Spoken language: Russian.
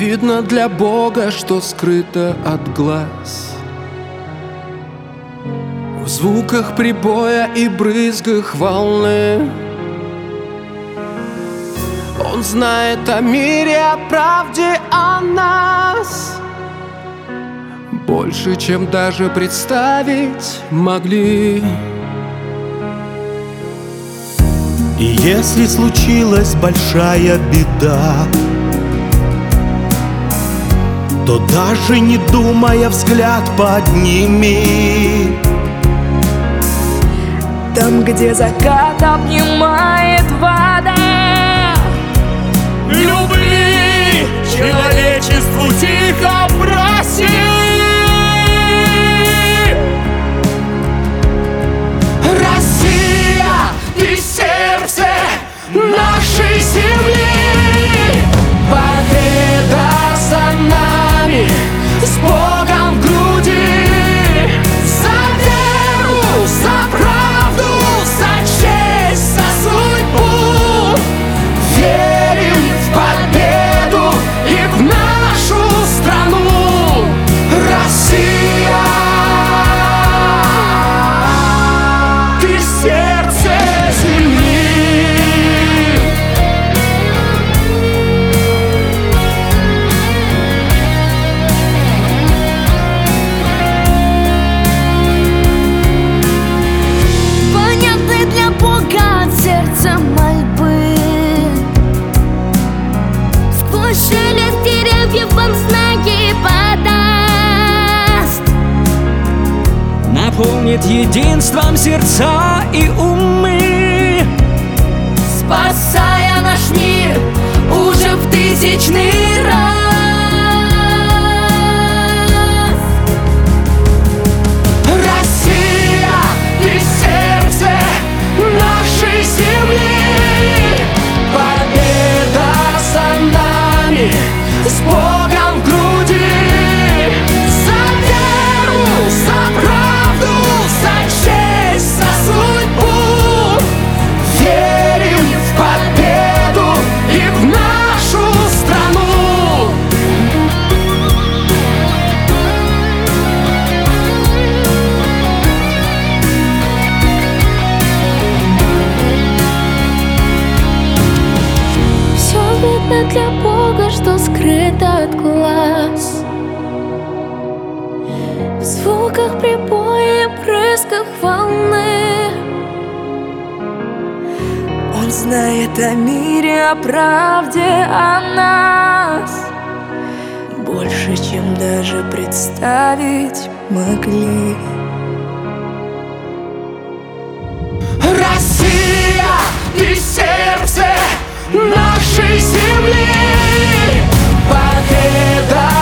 видно для Бога, что скрыто от глаз. В звуках прибоя и брызгах волны Он знает о мире, о правде, о нас больше, чем даже представить могли. И если случилась большая беда, то даже не думая взгляд подними. Там, где закат обнимает вода, Любви человечеству тихо проси. Россия, ты сердце нашей земли. Победа за нами, с Богом в груди. За веру, за правду, за честь, за судьбу. Верим в победу и в нашу страну. Россия, ты сердце земли. понятны для Бога от сердца мольбы. Сквозь шелест деревьев вам знаки подаст, наполнит единством сердца и умы, спасая наш мир уже в тысячный раз. Россия, ты сердце нашей земли. Победа за нами, с Богом в груди. За веру, за правду, за честь, за судьбу. Верим в победу и в нашу страну. Все видно для Бога, что скрыто от глаз. В звуках прибоя и брызгах волны Он знает о мире, о правде, о нас больше, чем даже представить могли. Россия, ты сердце нашей земли. Победа